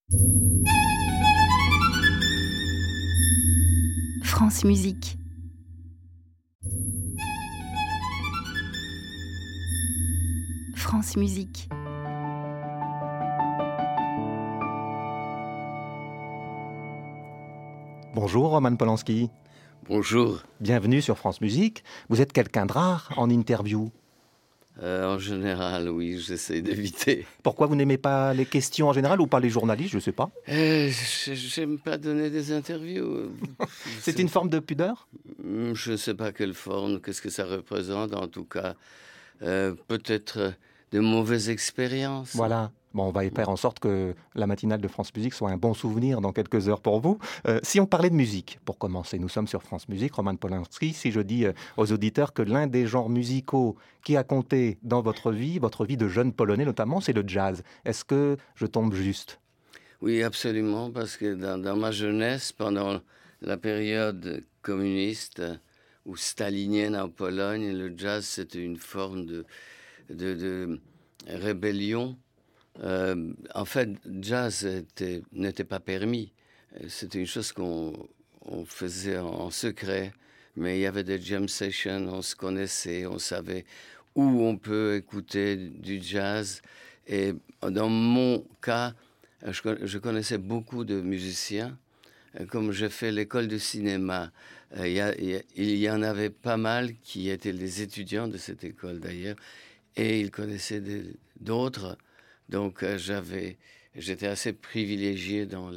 France Musique. France Musique. Bonjour Roman Polanski. Bonjour. Bienvenue sur France Musique. Vous êtes quelqu'un de rare en interview. En général, oui, j'essaie d'éviter. Pourquoi vous n'aimez pas les questions en général ou pas les journalistes, je ne sais pas. J'aime pas donner des interviews. C'est une forme de pudeur ? Je ne sais pas quelle forme, qu'est-ce que ça représente. En tout cas, peut-être de mauvaises expériences. Voilà. Bon, on va faire en sorte que la matinale de France Musique soit un bon souvenir dans quelques heures pour vous. Si on parlait de musique, pour commencer, nous sommes sur France Musique, Roman Polanski. Si je dis aux auditeurs que l'un des genres musicaux qui a compté dans votre vie de jeune Polonais notamment, c'est le jazz. Est-ce que je tombe juste ? Oui, absolument, parce que dans ma jeunesse, pendant la période communiste ou stalinienne en Pologne, le jazz, c'était une forme de rébellion. En fait, jazz n'était pas permis. C'était une chose qu'on faisait en secret, mais il y avait des jam sessions, on se connaissait, on savait où on peut écouter du jazz. Et dans mon cas, je connaissais beaucoup de musiciens. Comme j'ai fait l'école de cinéma, il y en avait pas mal qui étaient les étudiants de cette école d'ailleurs, et ils connaissaient d'autres. Donc j'étais assez privilégié dans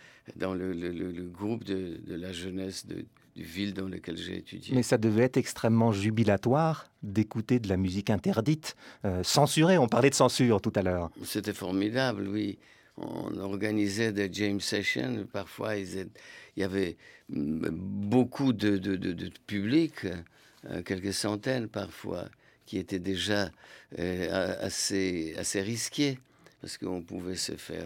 le groupe de la jeunesse du ville dans lequel j'ai étudié. Mais ça devait être extrêmement jubilatoire d'écouter de la musique interdite, censurée. On parlait de censure tout à l'heure. C'était formidable, oui. On organisait des jam sessions. Parfois, il y avait beaucoup de public, quelques centaines parfois, qui était déjà assez risqué, parce qu'on pouvait se faire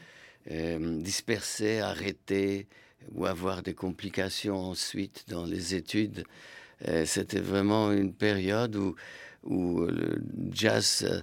disperser, arrêter, ou avoir des complications ensuite dans les études. C'était vraiment une période où le jazz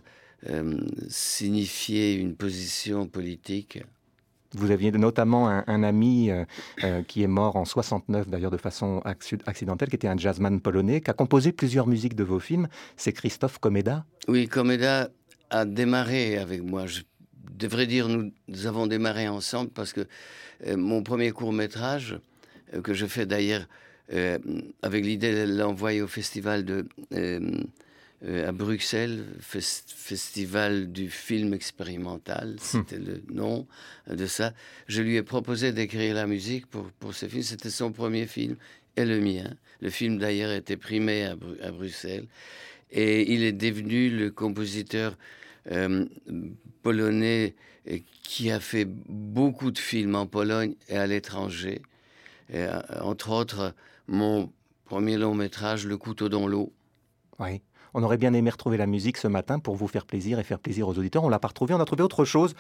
signifiait une position politique. Vous aviez notamment un ami qui est mort en 69, d'ailleurs de façon accidentelle, qui était un jazzman polonais, qui a composé plusieurs musiques de vos films. C'est Christophe Komeda. Oui, Komeda a démarré avec moi. Je devrais dire nous avons démarré ensemble parce que mon premier court-métrage, que je fais d'ailleurs avec l'idée de l'envoyer au festival à Bruxelles, festival du film expérimental, c'était le nom de ça. Je lui ai proposé d'écrire la musique pour ce film. C'était son premier film et le mien. Le film d'ailleurs a été primé à Bruxelles. Et il est devenu le compositeur polonais qui a fait beaucoup de films en Pologne et à l'étranger. Et, entre autres, mon premier long métrage, Le couteau dans l'eau. Oui. On aurait bien aimé retrouver la musique ce matin pour vous faire plaisir et faire plaisir aux auditeurs. On ne l'a pas retrouvée, on a trouvé autre chose.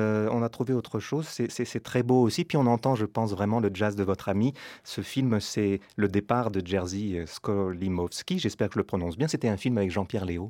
C'est très beau aussi. Puis on entend, je pense, vraiment le jazz de votre ami. Ce film, c'est Le départ de Jerzy Skolimowski. J'espère que je le prononce bien. C'était un film avec Jean-Pierre Léaud.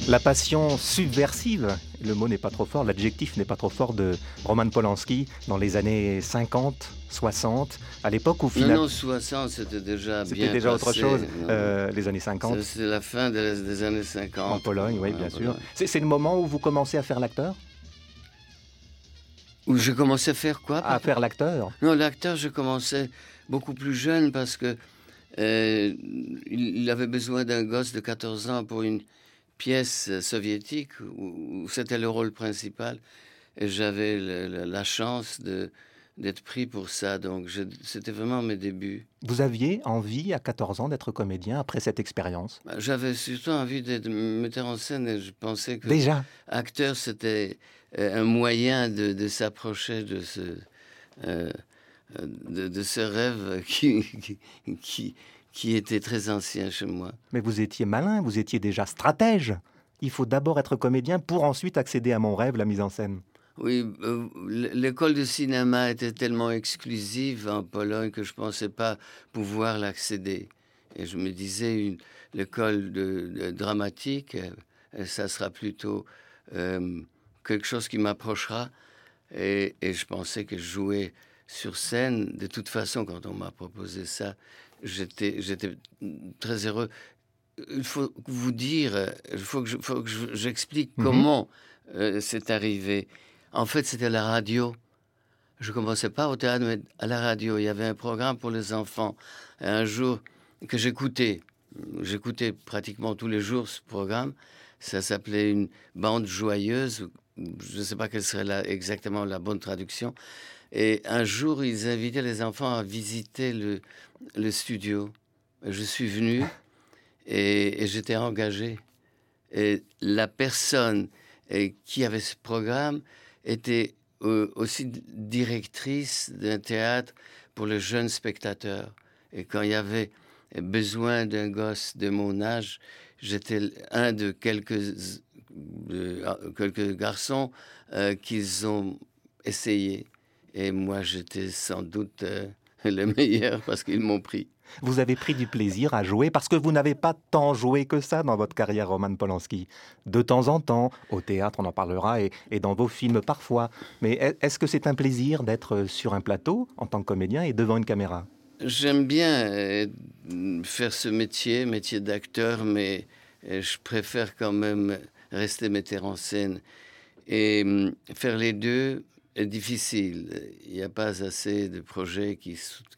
La passion subversive, le mot n'est pas trop fort, l'adjectif n'est pas trop fort, de Roman Polanski dans les années 50, 60, à l'époque où finalement... Non, 60, c'était déjà bien C'était déjà passé. autre chose, les années 50. C'est la fin des années 50. En Pologne, oui, bien sûr. Pologne. C'est le moment où vous commencez à faire l'acteur? Où j'ai commencé à faire quoi? À faire l'acteur? Non, l'acteur, je commençais beaucoup plus jeune parce que il avait besoin d'un gosse de 14 ans pour une pièce soviétique où c'était le rôle principal. Et j'avais la chance d'être pris pour ça. Donc, c'était vraiment mes débuts. Vous aviez envie à 14 ans d'être comédien après cette expérience? J'avais surtout envie d'être metteur en scène et je pensais que Déjà? acteur, c'était un moyen de s'approcher euh, de ce rêve qui était très ancien chez moi. Mais vous étiez malin, vous étiez déjà stratège. Il faut d'abord être comédien pour ensuite accéder à mon rêve, la mise en scène. Oui, l'école de cinéma était tellement exclusive en Pologne que je ne pensais pas pouvoir l'accéder. Et je me disais, l'école de dramatique, ça sera plutôt quelque chose qui m'approchera. Et je pensais que jouer sur scène, de toute façon, quand on m'a proposé ça, j'étais très heureux. Il faut vous dire, faut que j'explique comment c'est arrivé. En fait, c'était la radio. Je commençais pas au théâtre, mais à la radio. Il y avait un programme pour les enfants. Et un jour que j'écoutais pratiquement tous les jours ce programme. Ça s'appelait une bande joyeuse. Je ne sais pas quelle serait exactement la bonne traduction. Et un jour, ils invitaient les enfants à visiter le studio. Je suis venu et j'étais engagé. Et la personne qui avait ce programme était aussi directrice d'un théâtre pour les jeunes spectateurs. Et quand il y avait besoin d'un gosse de mon âge, j'étais un de quelques garçons qu'ils ont essayé. Et moi, j'étais sans doute le meilleur parce qu'ils m'ont pris. Vous avez pris du plaisir à jouer parce que vous n'avez pas tant joué que ça dans votre carrière, Roman Polanski. De temps en temps, au théâtre, on en parlera, et dans vos films parfois. Mais est-ce que c'est un plaisir d'être sur un plateau en tant que comédien et devant une caméra? J'aime bien faire ce métier d'acteur, mais je préfère quand même rester metteur en scène. Et faire les deux est difficile. Il n'y a pas assez de projets qui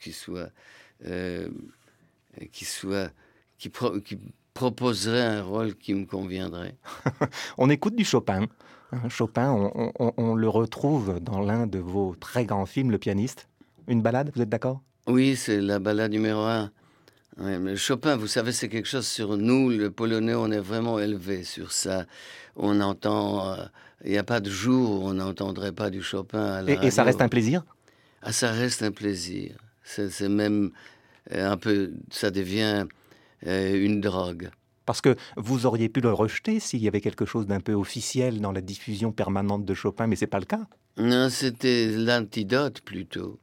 proposeraient un rôle qui me conviendrait. On écoute du Chopin. Chopin, on le retrouve dans l'un de vos très grands films, Le Pianiste. Une ballade, vous êtes d'accord? Oui, c'est la ballade numéro 1. Ouais, mais Chopin, vous savez, c'est quelque chose sur nous, le Polonais, on est vraiment élevé sur ça. On entend, il n'y a pas de jour où on n'entendrait pas du Chopin à la radio. Et ça reste un plaisir? Ah, ça reste un plaisir. C'est même un peu, ça devient une drogue. Parce que vous auriez pu le rejeter s'il y avait quelque chose d'un peu officiel dans la diffusion permanente de Chopin, mais ce n'est pas le cas. Non, c'était l'antidote plutôt.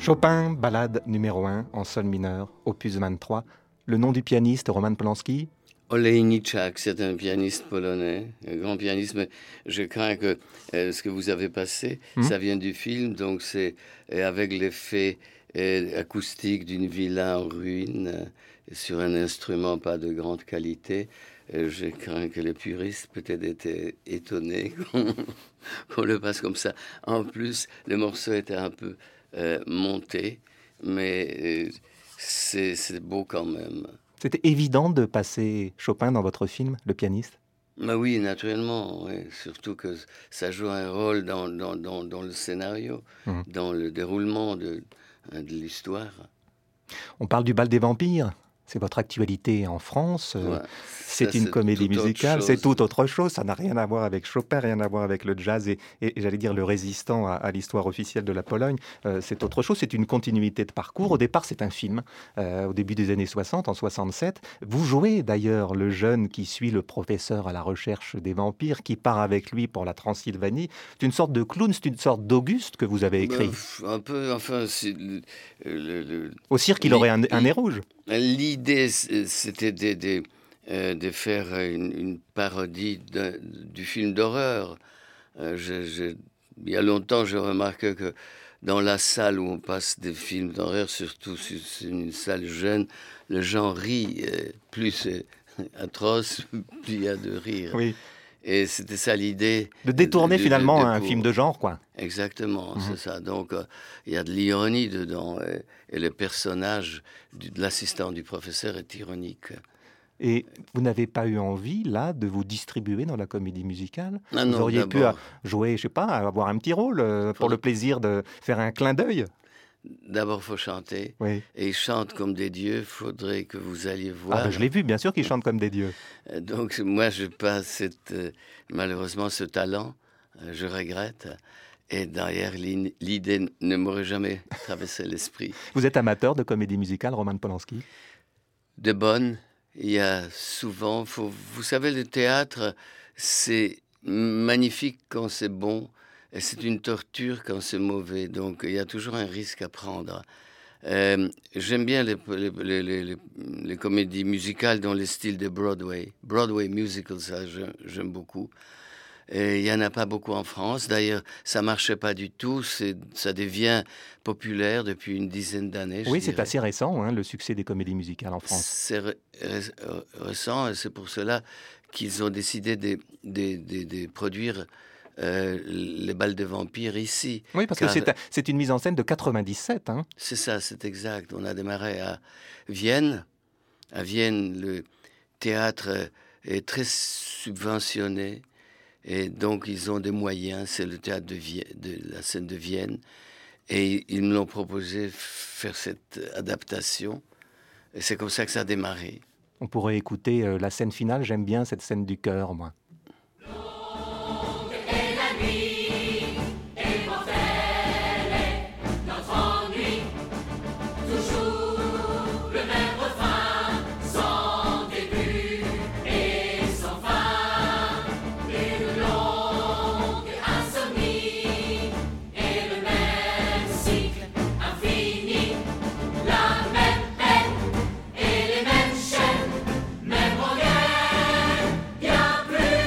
Chopin, ballade numéro 1 en sol mineur, opus 23. Le nom du pianiste, Roman Polanski? Olejniczak, c'est un pianiste polonais, un grand pianiste, mais je crains que ce que vous avez passé, ça vient du film, donc c'est avec l'effet acoustique d'une villa en ruine, sur un instrument pas de grande qualité. Je crains que les puristes peut-être étaient étonnés qu'on le passe comme ça. En plus, le morceau était un peu monté, mais c'est beau quand même. C'était évident de passer Chopin dans votre film, Le pianiste? Bah oui, naturellement, oui. Surtout que ça joue un rôle dans le scénario, dans le déroulement de l'histoire. On parle du bal des vampires. C'est votre actualité en France. Ouais, c'est une comédie musicale, c'est tout autre chose. Ça n'a rien à voir avec Chopin, rien à voir avec le jazz et j'allais dire le résistant à l'histoire officielle de la Pologne. C'est autre chose, c'est une continuité de parcours. Au départ, c'est un film. Au début des années 60, en 67. Vous jouez d'ailleurs le jeune qui suit le professeur à la recherche des vampires, qui part avec lui pour la Transylvanie. C'est une sorte de clown, c'est une sorte d'Auguste que vous avez écrit. Un peu, enfin... Au cirque, il aurait un nez rouge. L'idée, c'était de faire une parodie du film d'horreur. Il y a longtemps, je remarquais que dans la salle où on passe des films d'horreur, surtout si c'est une salle jeune, les gens rient. Plus c'est atroce, plus il y a de rire. Oui. Et c'était ça l'idée. De détourner finalement un film de genre, quoi. Exactement, c'est ça. Donc, il y a de l'ironie dedans. Et le personnage de l'assistant du professeur est ironique. Et vous n'avez pas eu envie, là, de vous distribuer dans la comédie musicale? Ah vous non, auriez pu jouer, je sais pas, avoir un petit rôle pour le plaisir de faire un clin d'œil? D'abord, il faut chanter. Oui. Et ils chantent comme des dieux. Il faudrait que vous alliez voir. Ah ben, je l'ai vu, bien sûr qu'ils chantent comme des dieux. Donc, moi, je n'ai pas malheureusement ce talent. Je regrette. Et derrière, l'idée ne m'aurait jamais traversé l'esprit. Vous êtes amateur de comédie musicale, Roman Polanski? De bonne. Il y a souvent... vous savez, le théâtre, c'est magnifique quand c'est bon. Et c'est une torture quand c'est mauvais. Donc, il y a toujours un risque à prendre. J'aime bien les comédies musicales dans le style de Broadway. Broadway musical, ça, j'aime beaucoup. Et il n'y en a pas beaucoup en France. D'ailleurs, ça ne marchait pas du tout. Ça devient populaire depuis une dizaine d'années. Oui, c'est assez récent, hein, le succès des comédies musicales en France. C'est récent et c'est pour cela qu'ils ont décidé de produire les balles de vampires ici. Oui, parce que c'est une mise en scène de 97. Hein. C'est ça, c'est exact. On a démarré à Vienne. À Vienne, le théâtre est très subventionné. Et donc, ils ont des moyens. C'est le théâtre de la scène de Vienne. Et ils me l'ont proposé faire cette adaptation. Et c'est comme ça que ça a démarré. On pourrait écouter la scène finale. J'aime bien cette scène du chœur, moi. Plus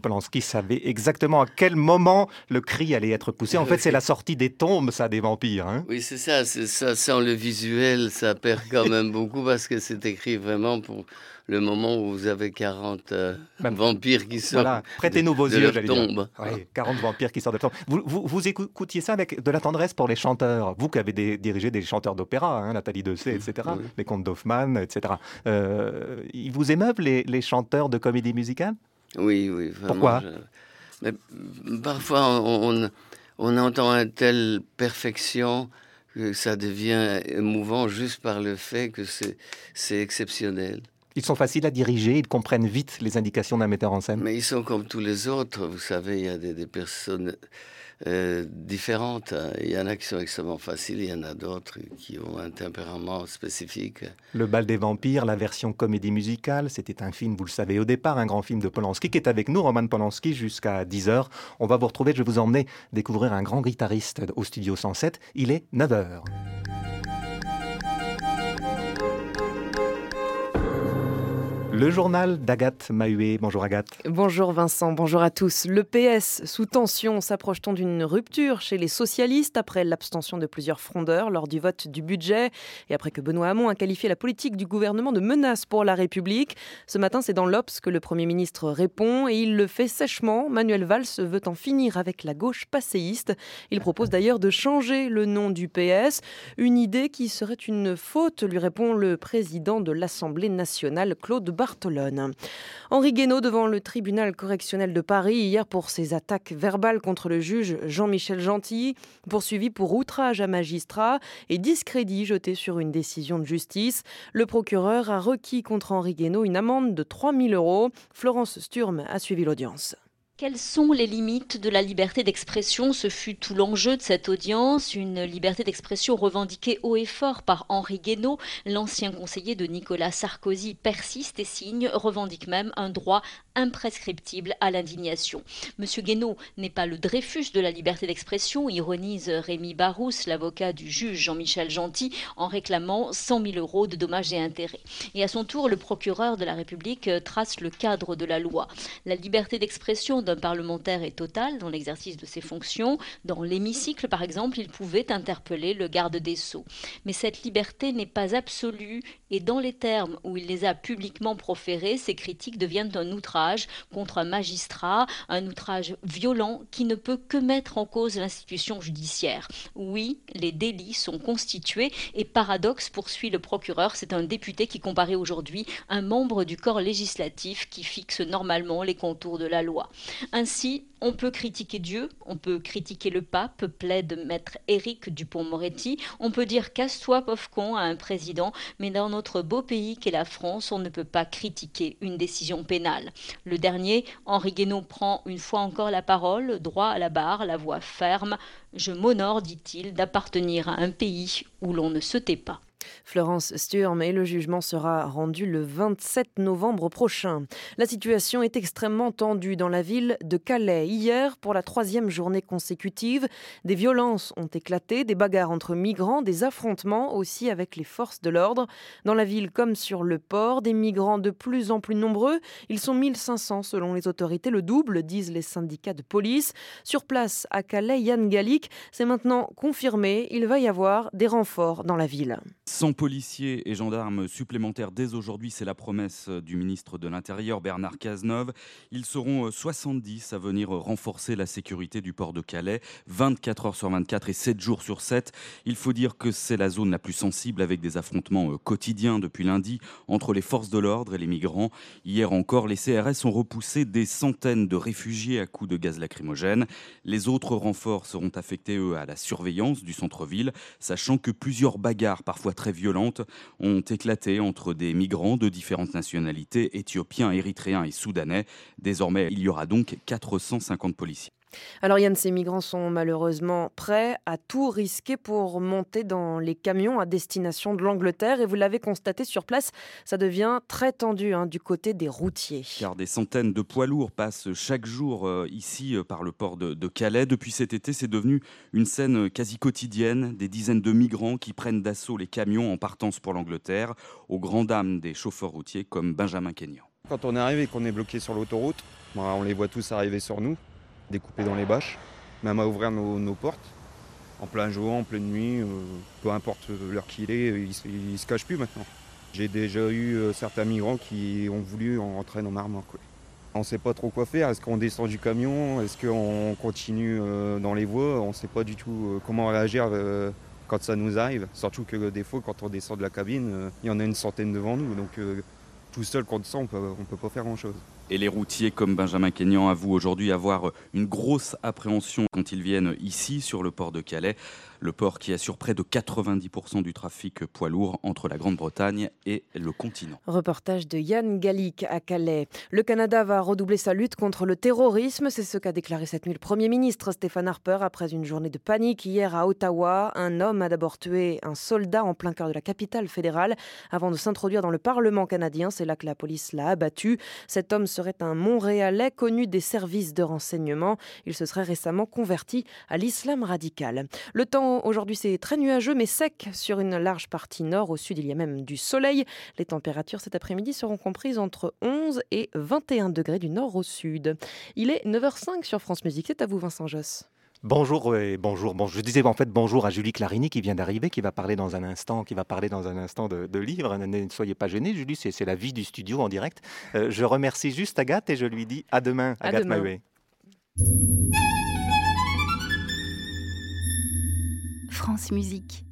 Polanski savait exactement à quel moment le cri allait être poussé. En fait, c'est la sortie des tombes, ça, des vampires. Hein. Oui, c'est ça. Sans le visuel, ça perd quand même beaucoup parce que c'est écrit vraiment pour le moment où vous avez 40 vampires qui sortent prêtez-nous vos de yeux, leur tombe. Oui, 40 vampires qui sortent de leur tombe. Vous écoutiez ça avec de la tendresse pour les chanteurs. Vous qui avez dirigé des chanteurs d'opéra, hein, Nathalie Dessay, etc., Oui. les contes d'Hoffmann, etc. Ils vous émeuvent, les chanteurs de comédie musicale ? Oui, vraiment. Pourquoi ? Mais parfois, on entend une telle perfection que ça devient émouvant juste par le fait que c'est exceptionnel. Ils sont faciles à diriger, ils comprennent vite les indications d'un metteur en scène. Mais ils sont comme tous les autres, vous savez, il y a des personnes différentes. Il y en a qui sont extrêmement faciles, il y en a d'autres qui ont un tempérament spécifique. Le bal des vampires, la version comédie musicale, c'était un film, vous le savez au départ, un grand film de Polanski qui est avec nous, Roman Polanski, jusqu'à 10h. On va vous retrouver, je vais vous emmener découvrir un grand guitariste au Studio 107. Il est 9h. Le journal d'Agathe Mahué. Bonjour Agathe. Bonjour Vincent, bonjour à tous. Le PS sous tension, s'approche-t-on d'une rupture chez les socialistes après l'abstention de plusieurs frondeurs lors du vote du budget et après que Benoît Hamon a qualifié la politique du gouvernement de menace pour la République? Ce matin, c'est dans l'Obs que le Premier ministre répond et il le fait sèchement. Manuel Valls veut en finir avec la gauche passéiste. Il propose d'ailleurs de changer le nom du PS. Une idée qui serait une faute, lui répond le président de l'Assemblée nationale, Claude Bartolone. Henri Guénaud devant le tribunal correctionnel de Paris hier pour ses attaques verbales contre le juge Jean-Michel Gentil, poursuivi pour outrage à magistrat et discrédit jeté sur une décision de justice. Le procureur a requis contre Henri Guénaud une amende de 3 000 €. Florence Sturm a suivi l'audience. Quelles sont les limites de la liberté d'expression? Ce fut tout l'enjeu de cette audience, une liberté d'expression revendiquée haut et fort par Henri Guénaud. L'ancien conseiller de Nicolas Sarkozy persiste et signe, revendique même un droit imprescriptible à l'indignation. Monsieur Guénaud n'est pas le Dreyfus de la liberté d'expression, ironise Rémi Barousse, l'avocat du juge Jean-Michel Gentil, en réclamant 100 000 € de dommages et intérêts. Et à son tour, le procureur de la République trace le cadre de la loi. La liberté d'expression d'un parlementaire est totale dans l'exercice de ses fonctions. Dans l'hémicycle, par exemple, il pouvait interpeller le garde des Sceaux. Mais cette liberté n'est pas absolue et dans les termes où il les a publiquement proférés, ces critiques deviennent un outrage contre un magistrat, un outrage violent qui ne peut que mettre en cause l'institution judiciaire. Oui, les délits sont constitués et paradoxe, poursuit le procureur, c'est un député qui comparait aujourd'hui un membre du corps législatif qui fixe normalement les contours de la loi. Ainsi, on peut critiquer Dieu, on peut critiquer le pape, plaide maître Éric Dupond-Moretti, on peut dire casse-toi pauvre con à un président, mais dans notre beau pays qu'est la France, on ne peut pas critiquer une décision pénale. Le dernier, Henri Guénaud, prend une fois encore la parole, droit à la barre, la voix ferme. Je m'honore, dit-il, d'appartenir à un pays où l'on ne se tait pas. Florence Sturm, et le jugement sera rendu le 27 novembre prochain. La situation est extrêmement tendue dans la ville de Calais. Hier, pour la 3e journée consécutive, des violences ont éclaté, des bagarres entre migrants, des affrontements aussi avec les forces de l'ordre. Dans la ville comme sur le port, des migrants de plus en plus nombreux. Ils sont 1500 selon les autorités, le double, disent les syndicats de police. Sur place à Calais, Yann Gallic, c'est maintenant confirmé, il va y avoir des renforts dans la ville. 100 policiers et gendarmes supplémentaires dès aujourd'hui, c'est la promesse du ministre de l'Intérieur Bernard Cazeneuve. Ils seront 70 à venir renforcer la sécurité du port de Calais, 24 heures sur 24 et 7 jours sur 7. Il faut dire que c'est la zone la plus sensible avec des affrontements quotidiens depuis lundi entre les forces de l'ordre et les migrants. Hier encore, les CRS ont repoussé des centaines de réfugiés à coups de gaz lacrymogène. Les autres renforts seront affectés, eux, à la surveillance du centre-ville, sachant que plusieurs bagarres, parfois très violentes, ont éclaté entre des migrants de différentes nationalités, éthiopiens, érythréens et soudanais. Désormais, il y aura donc 450 policiers. Alors Yann, ces migrants sont malheureusement prêts à tout risquer pour monter dans les camions à destination de l'Angleterre. Et vous l'avez constaté sur place, ça devient très tendu du côté des routiers. Car des centaines de poids lourds passent chaque jour ici par le port de Calais. Depuis cet été, c'est devenu une scène quasi quotidienne. Des dizaines de migrants qui prennent d'assaut les camions en partance pour l'Angleterre, aux grandes dames des chauffeurs routiers comme Benjamin Kenyon. Quand on arrive et qu'on est bloqué sur l'autoroute, on les voit tous arriver sur nous, découpés dans les bâches, même à ouvrir nos portes. En plein jour, en pleine nuit, peu importe l'heure qu'il est, ils se cachent plus maintenant. J'ai déjà eu certains migrants qui ont voulu rentrer dans ma remorque. On ne sait pas trop quoi faire. Est-ce qu'on descend du camion? Est-ce qu'on continue dans les voies? On ne sait pas du tout comment réagir quand ça nous arrive. Surtout que des fois, quand on descend de la cabine, il y en a une centaine devant nous. Donc tout seul contre ça, on peut pas faire grand-chose. Et les routiers comme Benjamin Kényan avouent aujourd'hui avoir une grosse appréhension quand ils viennent ici sur le port de Calais. Le port qui assure près de 90% du trafic poids lourd entre la Grande-Bretagne et le continent. Reportage de Yann Gallic à Calais. Le Canada va redoubler sa lutte contre le terrorisme. C'est ce qu'a déclaré cette nuit le Premier ministre Stephen Harper après une journée de panique hier à Ottawa. Un homme a d'abord tué un soldat en plein cœur de la capitale fédérale avant de s'introduire dans le Parlement canadien. C'est là que la police l'a abattu. Cet homme serait un Montréalais connu des services de renseignement. Il se serait récemment converti à l'islam radical. Le temps aujourd'hui, c'est très nuageux mais sec sur une large partie nord. Au sud, il y a même du soleil. Les températures cet après-midi seront comprises entre 11 et 21 degrés du nord au sud. Il est 9h05 sur France Musique. C'est à vous, Vincent Josse. Bonjour et bonjour. Bon, je disais en fait bonjour à Julie Clarini qui vient d'arriver, qui va parler dans un instant, de livres. Ne soyez pas gênés, Julie, c'est la vie du studio en direct. Je remercie juste Agathe et je lui dis à demain, Agathe Maheuet. France Musique.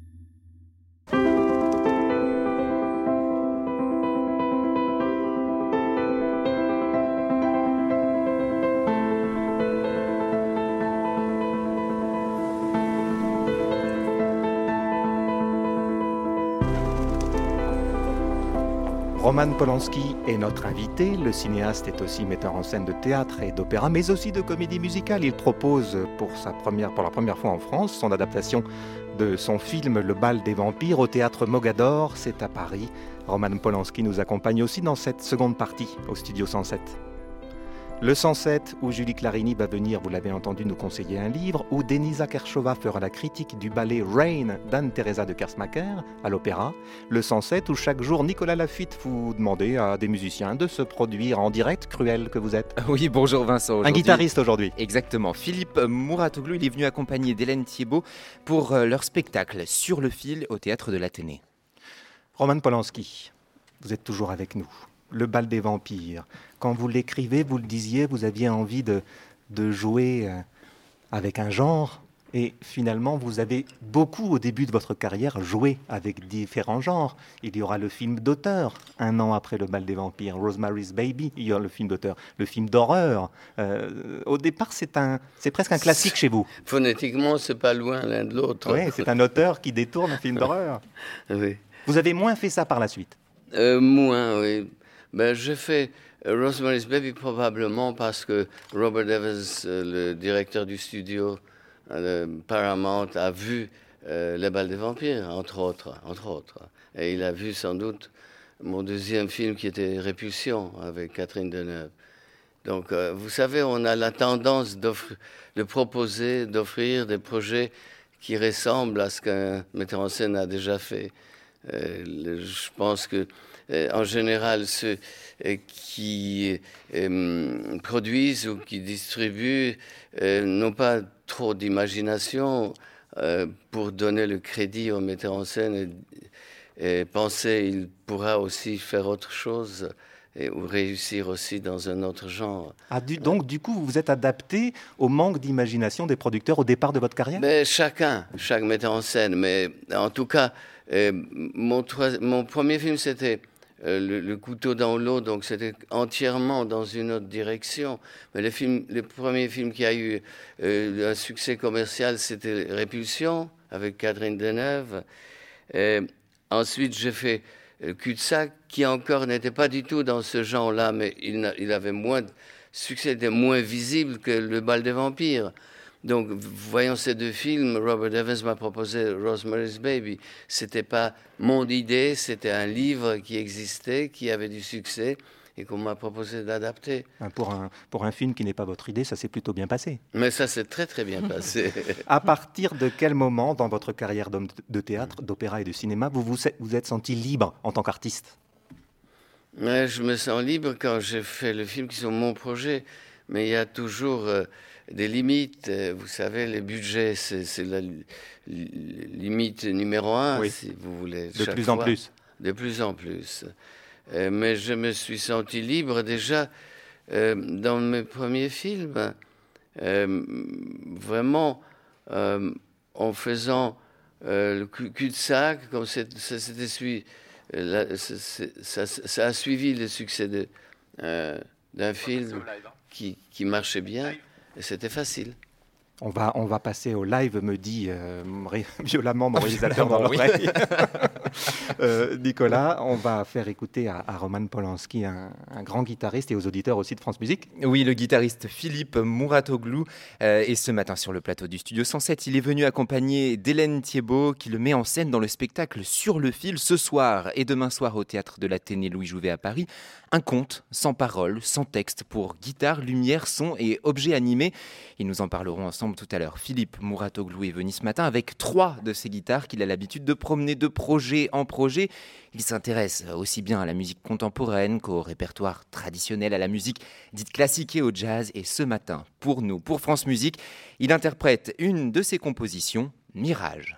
Roman Polanski est notre invité. Le cinéaste est aussi metteur en scène de théâtre et d'opéra, mais aussi de comédie musicale. Il propose pour la première fois en France son adaptation de son film Le Bal des Vampires au théâtre Mogador. C'est à Paris. Roman Polanski nous accompagne aussi dans cette seconde partie au Studio 107. Le 107, où Julie Clarini va venir, vous l'avez entendu, nous conseiller un livre, où Denisa Kershova fera la critique du ballet Rain d'Anne-Thérèse de Kersmacher à l'opéra. Le 107, où chaque jour, Nicolas Laffitte, vous demandez à des musiciens de se produire en direct, cruel que vous êtes. Oui, bonjour Vincent. Un guitariste aujourd'hui. Exactement. Philippe Mouratoglou, il est venu accompagner d'Hélène Thiebaud pour leur spectacle Sur le fil au Théâtre de l'Athénée. Roman Polanski, vous êtes toujours avec nous. Le Bal des Vampires. Quand vous l'écrivez, vous le disiez, vous aviez envie de jouer avec un genre. Et finalement, vous avez beaucoup, au début de votre carrière, joué avec différents genres. Il y aura le film d'auteur, un an après Le Bal des Vampires, Rosemary's Baby, il y aura le film d'auteur, le film d'horreur. Au départ, c'est presque un classique chez vous. Phonétiquement, c'est pas loin l'un de l'autre. Oui, c'est un auteur qui détourne un film d'horreur. Oui. Vous avez moins fait ça par la suite. Moins, oui. J'ai fait Rosemary's Baby probablement parce que Robert Evans, le directeur du studio Paramount, a vu Le Bal des Vampires, entre autres. Et il a vu sans doute mon deuxième film qui était Répulsion avec Catherine Deneuve. Donc, vous savez, on a la tendance d'offrir des projets qui ressemblent à ce qu'un metteur en scène a déjà fait. Je pense que en général, ceux qui produisent ou qui distribuent n'ont pas trop d'imagination pour donner le crédit au metteur en scène et penser qu'il pourra aussi faire autre chose ou réussir aussi dans un autre genre. Donc, du coup, vous vous êtes adapté au manque d'imagination des producteurs au départ de votre carrière ? Chaque metteur en scène. Mais en tout cas, mon premier film, c'était le couteau dans l'eau, donc c'était entièrement dans une autre direction. Mais le premier film qui a eu un succès commercial, c'était Répulsion, avec Catherine Deneuve. Ensuite, j'ai fait Cul-de-sac, qui encore n'était pas du tout dans ce genre-là, mais il avait moins de succès, était moins visible que Le Bal des Vampires. Donc, voyant ces deux films, Robert Evans m'a proposé Rosemary's Baby. C'était pas mon idée, c'était un livre qui existait, qui avait du succès et qu'on m'a proposé d'adapter. Pour un film qui n'est pas votre idée, ça s'est plutôt bien passé. Mais ça s'est très très bien passé. À partir de quel moment dans votre carrière d'homme de théâtre, d'opéra et de cinéma, vous êtes senti libre en tant qu'artiste ? Ouais, je me sens libre quand je fais le film qui sont mon projet, mais il y a toujours des limites. Vous savez, les budgets, c'est la limite numéro un, Oui. si vous voulez. De chaque plus en fois. plus. De plus en plus. Mais je me suis senti libre déjà dans mes premiers films, vraiment en faisant le cul-de-sac, comme ça a suivi le succès d'un film qui marchait bien, et c'était facile. On va passer au live, me dit violemment mon réalisateur dans Oui. l'oreille. Nicolas, on va faire écouter à Roman Polanski, un grand guitariste, et aux auditeurs aussi de France Musique. Oui, le guitariste Philippe Mouratoglou est ce matin sur le plateau du Studio 107. Il est venu accompagner d'Hélène Thiebaud qui le met en scène dans le spectacle Sur le fil ce soir et demain soir au théâtre de l'Athénée Louis Jouvet à Paris. Un conte sans paroles, sans texte, pour guitare, lumière, son et objets animés. Et nous en parlerons ensemble tout à l'heure. Philippe Mouratoglou est venu ce matin avec 3 de ses guitares qu'il a l'habitude de promener de projet en projet. Il s'intéresse aussi bien à la musique contemporaine qu'au répertoire traditionnel, à la musique dite classique et au jazz. Et ce matin, pour nous, pour France Musique, il interprète une de ses compositions, Mirage.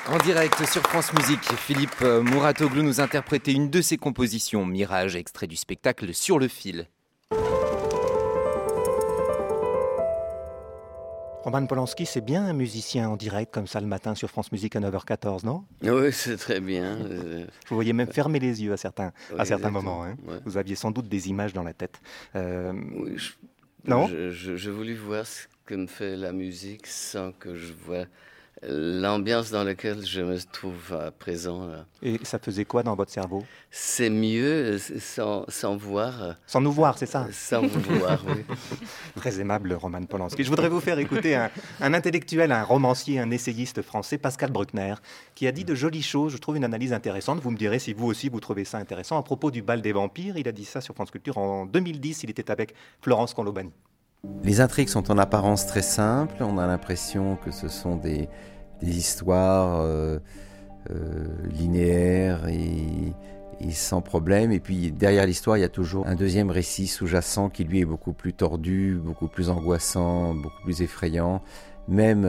En direct sur France Musique, Philippe Mouratoglou nous interprétait une de ses compositions, Mirage, extrait du spectacle Sur le fil. Roman Polanski, c'est bien un musicien en direct comme ça le matin sur France Musique à 9h14, non ? Oui, c'est très bien. Je vous voyais même fermer les yeux à certains moments. Hein. Ouais. Vous aviez sans doute des images dans la tête. Oui, non ? Je voulais voir ce que me fait la musique sans que je vois l'ambiance dans laquelle je me trouve à présent. Là. Et ça faisait quoi dans votre cerveau ? C'est mieux sans voir. Sans nous voir, c'est ça ? Sans vous voir, oui. Très aimable, Roman Polanski. Je voudrais vous faire écouter un intellectuel, un romancier, un essayiste français, Pascal Bruckner, qui a dit de jolies choses. Je trouve une analyse intéressante. Vous me direz si vous aussi vous trouvez ça intéressant. À propos du bal des vampires, il a dit ça sur France Culture en 2010. Il était avec Florence Conlobani. Les intrigues sont en apparence très simples. On a l'impression que ce sont des histoires linéaires et sans problème. Et puis derrière l'histoire, il y a toujours un deuxième récit sous-jacent qui lui est beaucoup plus tordu, beaucoup plus angoissant, beaucoup plus effrayant. Même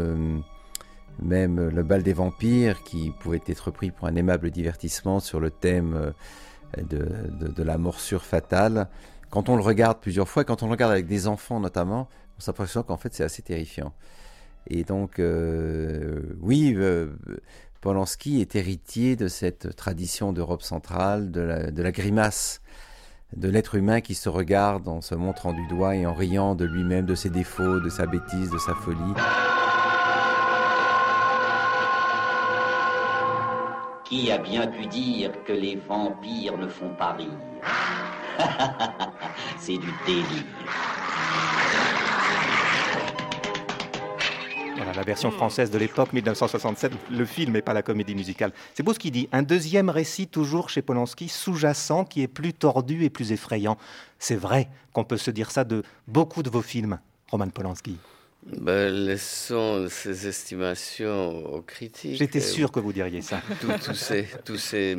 le bal des vampires, qui pouvait être pris pour un aimable divertissement sur le thème de la morsure fatale. Quand on le regarde plusieurs fois, quand on le regarde avec des enfants notamment, on s'aperçoit qu'en fait c'est assez terrifiant. Et donc, Polanski est héritier de cette tradition d'Europe centrale, de la grimace, de l'être humain qui se regarde en se montrant du doigt et en riant de lui-même, de ses défauts, de sa bêtise, de sa folie. Qui a bien pu dire que les vampires ne font pas rire ? C'est du délire. Voilà, la version française de l'époque, 1967, le film et pas la comédie musicale. C'est beau ce qu'il dit. Un deuxième récit, toujours chez Polanski, sous-jacent, qui est plus tordu et plus effrayant. C'est vrai qu'on peut se dire ça de beaucoup de vos films, Roman Polanski. Laissons ces estimations aux critiques. J'étais sûr que vous diriez ça. Tous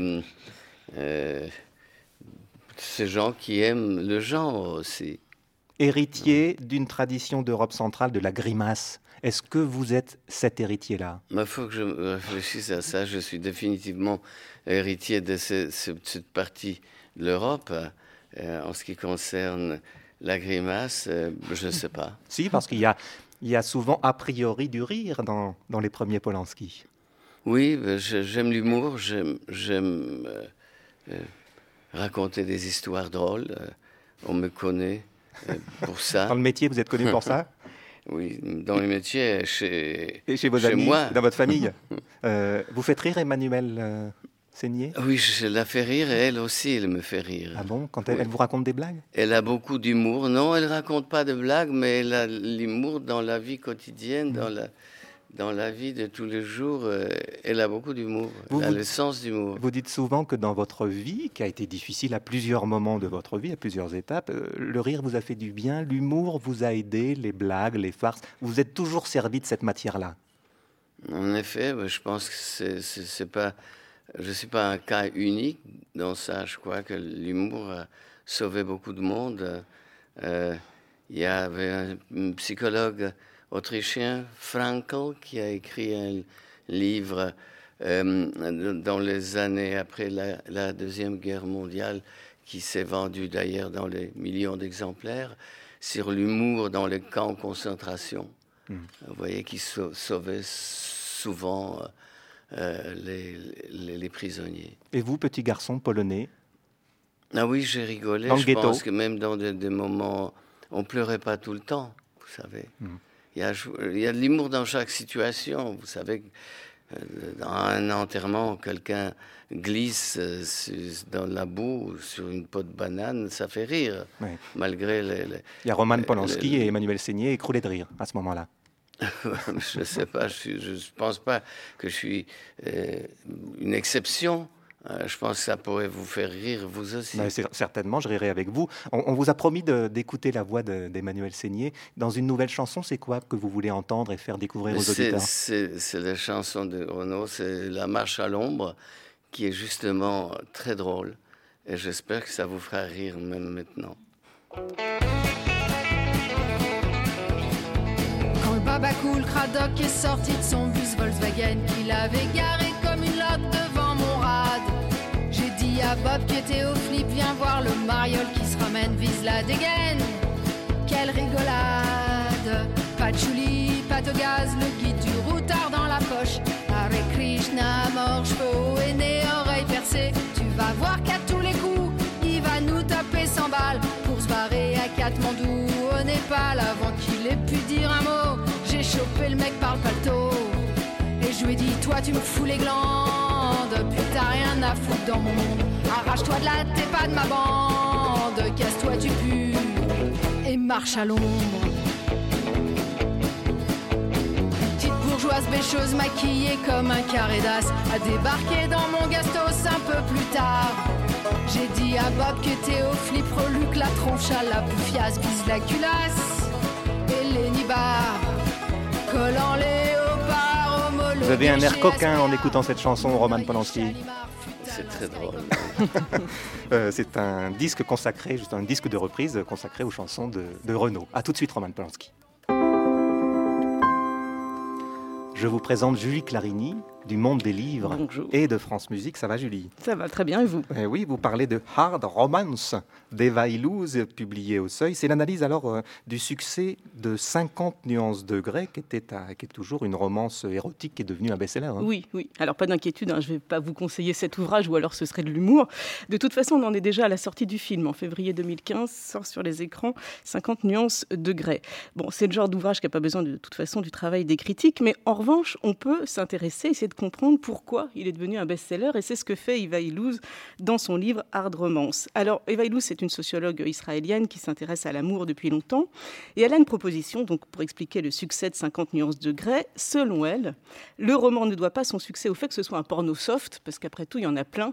ces gens qui aiment le genre aussi. Héritier d'une tradition d'Europe centrale, de la grimace. Est-ce que vous êtes cet héritier-là ? Il faut que je réfléchisse à ça. Je suis définitivement héritier de cette partie de l'Europe. En ce qui concerne la grimace, je ne sais pas. Si, parce qu'il y a souvent a priori du rire dans les premiers Polanski. Oui, j'aime l'humour, j'aime raconter des histoires drôles. On me connaît pour ça. Dans le métier, vous êtes connu pour ça ? Oui, dans le métier, et chez vos amis, moi. Dans votre famille. Vous faites rire Emmanuelle Seigné ? Oui, je la fais rire et elle aussi, elle me fait rire. Ah bon ? Quand elle vous raconte des blagues ? Elle a beaucoup d'humour. Non, elle ne raconte pas de blagues, mais elle a l'humour dans la vie quotidienne, dans la vie de tous les jours. Elle a beaucoup d'humour. Elle a le sens d'humour. Vous dites souvent que dans votre vie, qui a été difficile à plusieurs moments de votre vie, à plusieurs étapes, le rire vous a fait du bien, l'humour vous a aidé, les blagues, les farces. Vous êtes toujours servi de cette matière-là. En effet, je pense que c'est pas... Je ne suis pas un cas unique dans ça. Je crois que l'humour a sauvé beaucoup de monde. Il y avait un psychologue autrichien, Frankl, qui a écrit un livre dans les années après la Deuxième Guerre mondiale, qui s'est vendu d'ailleurs dans les millions d'exemplaires, sur l'humour dans les camps de concentration. Vous voyez, qui sauvait souvent... les prisonniers. Et vous, petit garçon polonais ? Ah oui, j'ai rigolé. Dans le ghetto. Pense que même dans des moments, on pleurait pas tout le temps, vous savez. Il y a de l'humour dans chaque situation. Vous savez, dans un enterrement, quelqu'un glisse dans la boue sur une peau de banane, ça fait rire, malgré Il y a Roman Polanski et Emmanuelle Seigné écroulés de rire à ce moment-là. Je ne sais pas, je ne pense pas que je suis une exception. Je pense que ça pourrait vous faire rire, vous aussi. Certainement, je rirai avec vous. On vous a promis d'écouter la voix d'Emmanuelle Seigné. Dans une nouvelle chanson, c'est quoi que vous voulez entendre et faire découvrir aux auditeurs ? C'est la chanson de Renaud, c'est La Marche à l'ombre, qui est justement très drôle. Et j'espère que ça vous fera rire même maintenant. Quand le Babacou, le cradoc est sorti de son bus Volkswagen qu'il avait garé comme une loque devant mon rad. J'ai dit à Bob qui était au flip, viens voir le mariole qui se ramène, vise la dégaine. Quelle rigolade, patchouli, pâte au gaz, le guide du routard dans la poche. Hare Krishna, mort, cheveux et nez, oreilles percées. Tu vas voir qu'à tous les coups, il va nous taper 100 balles pour se barrer à Katmandou, au Népal, avant qu'il ait pu dire un mot. J'ai chopé le mec par le paletot et je lui ai dit, toi tu me fous les glandes, puis t'as rien à foutre dans mon monde. Arrache-toi de là, t'es pas de ma bande, casse-toi tu pues et marche à l'ombre. Petite bourgeoise bêcheuse maquillée comme un carré d'as a débarqué dans mon gastos un peu plus tard. J'ai dit à Bob qui était au flip, reluque la tronche à la bouffiasse, bise la culasse et les nibards, collant léopard, homologué. Vous avez un air coquin en écoutant cette chanson, Roman Polanski. C'est très drôle. C'est un disque consacré, juste un disque de reprise consacré aux chansons de Renaud. A tout de suite, Roman Polanski. Je vous présente Julie Clarini, du monde des livres. Bonjour. Et de France Musique. Ça va, Julie? Ça va très bien, et vous? Oui, vous parlez de Hard Romance d'Eva Illouz, publié au Seuil. C'est l'analyse alors du succès de 50 nuances de Grey, qui est toujours une romance érotique qui est devenue un best-seller. Hein. Oui. Alors pas d'inquiétude, je ne vais pas vous conseiller cet ouvrage, ou alors ce serait de l'humour. De toute façon, on en est déjà à la sortie du film. En février 2015, sort sur les écrans 50 nuances de Grey. Bon, c'est le genre d'ouvrage qui n'a pas besoin de toute façon du travail des critiques, mais en revanche, on peut s'intéresser, essayer de comprendre pourquoi il est devenu un best-seller, et c'est ce que fait Eva Illouz dans son livre Hard Romance. Alors, Eva Illouz, c'est une sociologue israélienne qui s'intéresse à l'amour depuis longtemps, et elle a une proposition donc, pour expliquer le succès de 50 nuances de Grey. Selon elle, le roman ne doit pas son succès au fait que ce soit un porno soft, parce qu'après tout, il y en a plein,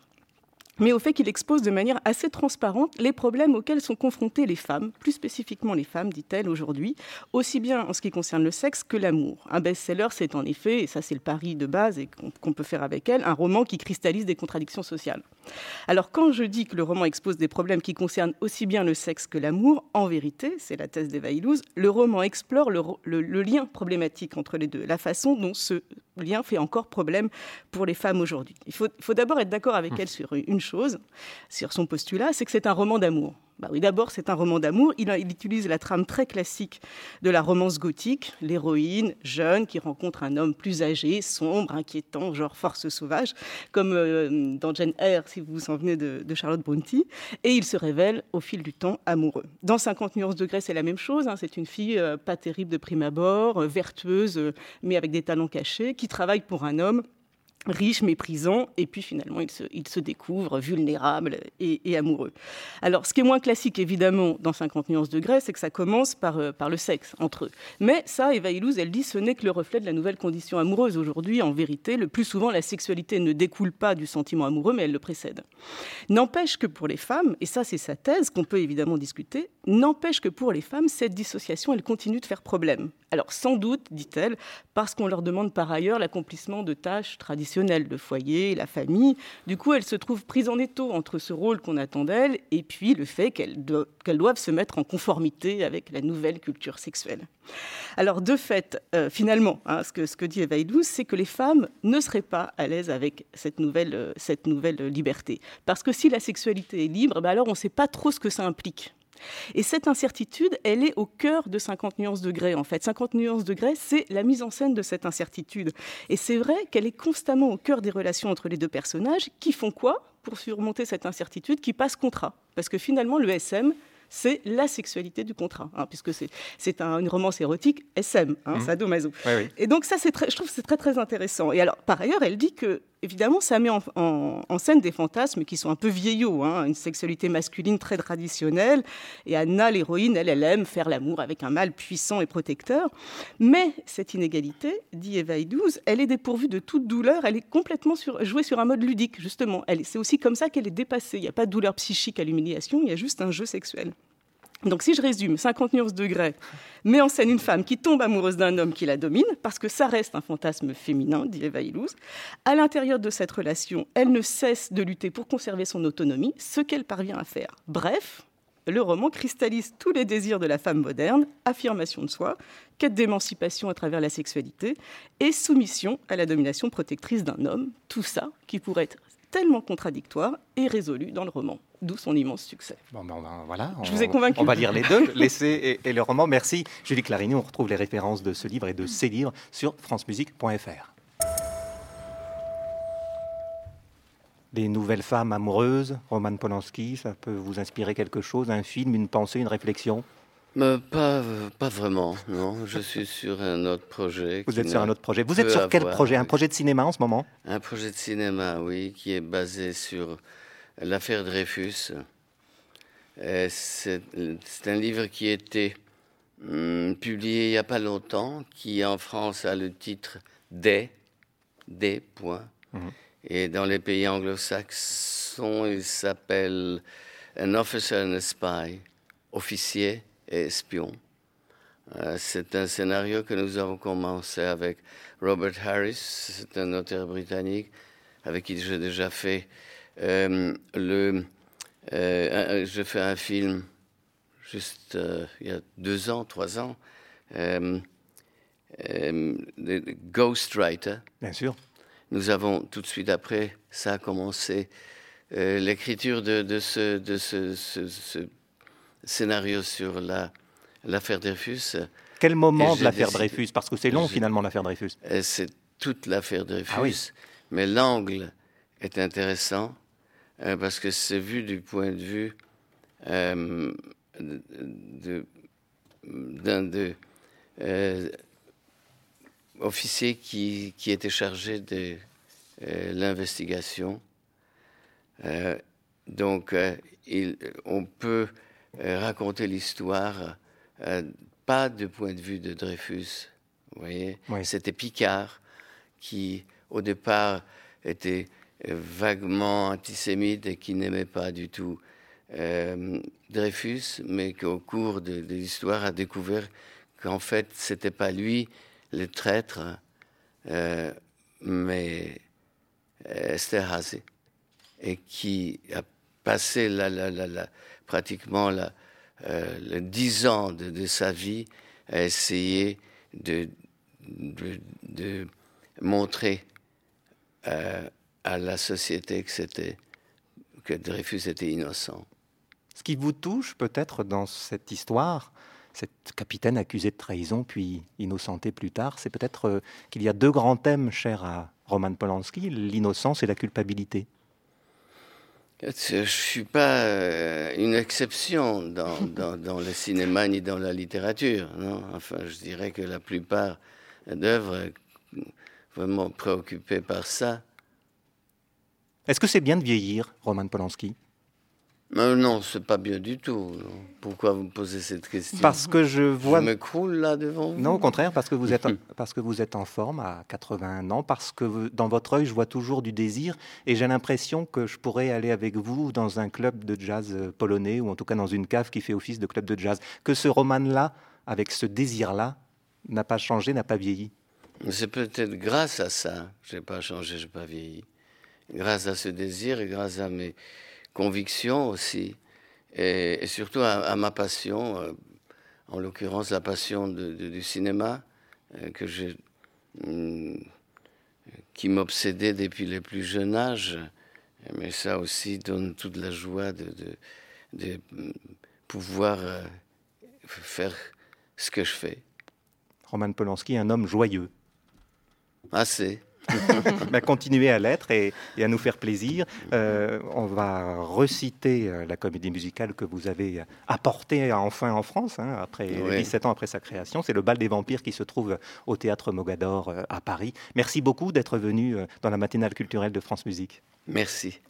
mais au fait qu'il expose de manière assez transparente les problèmes auxquels sont confrontées les femmes, plus spécifiquement les femmes, dit-elle aujourd'hui, aussi bien en ce qui concerne le sexe que l'amour. Un best-seller, c'est en effet, et ça c'est le pari de base et qu'on peut faire avec elle, un roman qui cristallise des contradictions sociales. Alors quand je dis que le roman expose des problèmes qui concernent aussi bien le sexe que l'amour, en vérité, c'est la thèse d'Eva Illouz, le roman explore le lien problématique entre les deux, la façon dont ce lien fait encore problème pour les femmes aujourd'hui. Il faut d'abord être d'accord avec elle sur une chose, sur son postulat, c'est que c'est un roman d'amour. Oui, d'abord, c'est un roman d'amour. Il utilise la trame très classique de la romance gothique, l'héroïne jeune qui rencontre un homme plus âgé, sombre, inquiétant, genre force sauvage, comme dans Jane Eyre, si vous vous en souvenez de Charlotte Brontë, et il se révèle au fil du temps amoureux. Dans 50 nuances de Grey, c'est la même chose. C'est une fille pas terrible de prime abord, vertueuse, mais avec des talents cachés, qui travaille pour un homme riche, méprisant, et puis finalement il se découvre vulnérable et amoureux. Alors ce qui est moins classique évidemment dans 50 nuances de Grey, c'est que ça commence par le sexe entre eux. Mais ça, Eva Illouz, elle dit, ce n'est que le reflet de la nouvelle condition amoureuse. Aujourd'hui, en vérité, le plus souvent la sexualité ne découle pas du sentiment amoureux, mais elle le précède. N'empêche que pour les femmes, et ça c'est sa thèse qu'on peut évidemment discuter, n'empêche que pour les femmes, cette dissociation, elle continue de faire problème. Alors sans doute, dit-elle, parce qu'on leur demande par ailleurs l'accomplissement de tâches traditionnelles, le foyer, la famille. Du coup, elles se trouvent prises en étau entre ce rôle qu'on attend d'elles et puis le fait qu'elles doivent se mettre en conformité avec la nouvelle culture sexuelle. Alors de fait, finalement, ce que dit Eva Illouz, c'est que les femmes ne seraient pas à l'aise avec cette nouvelle liberté. Parce que si la sexualité est libre, alors on ne sait pas trop ce que ça implique. Et cette incertitude, elle est au cœur de 50 nuances de Grey, en fait. 50 nuances de Grey, c'est la mise en scène de cette incertitude. Et c'est vrai qu'elle est constamment au cœur des relations entre les deux personnages, qui font quoi pour surmonter cette incertitude, qui passent contrat. Parce que finalement, le SM, c'est la sexualité du contrat, puisque c'est une romance érotique SM, sadomaso. Oui. Et donc ça, je trouve que c'est très très intéressant. Et alors, par ailleurs, elle dit que, évidemment, ça met en scène des fantasmes qui sont un peu vieillots, une sexualité masculine très traditionnelle. Et Anna, l'héroïne, elle aime faire l'amour avec un mâle puissant et protecteur. Mais cette inégalité, dit Eva Illouz, elle est dépourvue de toute douleur. Elle est complètement jouée sur un mode ludique, justement. C'est aussi comme ça qu'elle est dépassée. Il n'y a pas de douleur psychique à l'humiliation, il y a juste un jeu sexuel. Donc si je résume, 50 nuances de Grey met en scène une femme qui tombe amoureuse d'un homme qui la domine, parce que ça reste un fantasme féminin, dit Eva Illouz. À l'intérieur de cette relation, elle ne cesse de lutter pour conserver son autonomie, ce qu'elle parvient à faire. Bref, le roman cristallise tous les désirs de la femme moderne, affirmation de soi, quête d'émancipation à travers la sexualité et soumission à la domination protectrice d'un homme. Tout ça qui pourrait être tellement contradictoire et résolu dans le roman, d'où son immense succès. Bon, voilà, je vous ai convaincu. On va lire les deux, l'essai et le roman. Merci Julie Clarini. On retrouve les références de ce livre et de ces livres sur francemusique.fr. Les nouvelles femmes amoureuses, Roman Polanski, ça peut vous inspirer quelque chose, un film, une pensée, une réflexion? Pas vraiment, non. Je suis sur un autre projet. Vous êtes sur un autre projet. Vous êtes sur quel projet? Un projet de cinéma en ce moment? Un projet de cinéma, oui, qui est basé sur l'affaire Dreyfus. C'est un livre qui a été publié il n'y a pas longtemps, qui en France a le titre D. Et dans les pays anglo-saxons, il s'appelle An Officer and a Spy, officier et espion. C'est un scénario que nous avons commencé avec Robert Harris, c'est un auteur britannique avec qui j'ai déjà fait je fais un film juste il y a 2 ans, 3 ans, Ghostwriter. Bien sûr. Nous avons tout de suite après, ça a commencé l'écriture de ce scénario sur l'affaire Dreyfus. Quel moment de l'affaire Dreyfus? Parce que c'est long finalement l'affaire Dreyfus. C'est toute l'affaire Dreyfus, ah, oui. Mais l'angle est intéressant parce que c'est vu du point de vue d'un officier qui était chargé de l'investigation. Donc, on peut raconter l'histoire pas du point de vue de Dreyfus. Vous voyez, oui. C'était Picard qui, au départ, était vaguement antisémite et qui n'aimait pas du tout Dreyfus, mais qu'au cours de l'histoire a découvert qu'en fait, c'était pas lui le traître, mais Esterhazy, et qui a passé pratiquement les 10 ans de sa vie à essayer de montrer à la société que Dreyfus était innocent. Ce qui vous touche peut-être dans cette histoire, cette capitaine accusée de trahison puis innocenté plus tard, c'est peut-être qu'il y a 2 grands thèmes chers à Roman Polanski, l'innocence et la culpabilité. Je ne suis pas une exception dans le cinéma ni dans la littérature. Non, enfin, je dirais que la plupart d'œuvres vraiment préoccupées par ça. Est-ce que c'est bien de vieillir, Roman Polanski? Non, c'est pas bien du tout. Pourquoi vous me posez cette question? Parce que je vois... Je me croule là devant vous. Non, au contraire, parce que vous êtes en forme à 81 ans, parce que dans votre œil, je vois toujours du désir, et j'ai l'impression que je pourrais aller avec vous dans un club de jazz polonais, ou en tout cas dans une cave qui fait office de club de jazz. Que ce Roman-là, avec ce désir-là, n'a pas changé, n'a pas vieilli. C'est peut-être grâce à ça. Je n'ai pas changé, je n'ai pas vieilli. Grâce à ce désir et grâce à mes convictions aussi, et surtout à ma passion, en l'occurrence la passion du cinéma, qui m'obsédait depuis le plus jeune âge, mais ça aussi donne toute la joie de pouvoir faire ce que je fais. Roman Polanski, un homme joyeux. Assez. Continuez à l'être et à nous faire plaisir. On va reciter la comédie musicale que vous avez apportée enfin en France, après 17 ans après sa création. C'est le Bal des Vampires qui se trouve au Théâtre Mogador à Paris. Merci beaucoup d'être venu dans la matinale culturelle de France Musique. Merci.